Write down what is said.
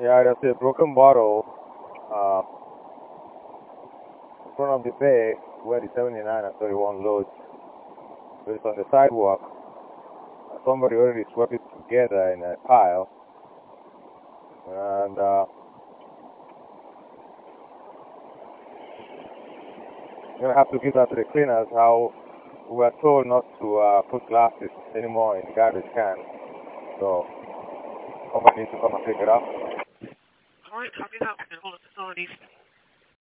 Yeah, there's a broken bottle uh, in front of the bay where the 79 and 31 loads. So it's on the sidewalk. Somebody already swept it together in a pile, and you're gonna have to give that to the cleaners. How we were told not to put glasses anymore in the garbage can, so somebody needs to come and pick it up. Alright, copy that. And hold the facilities.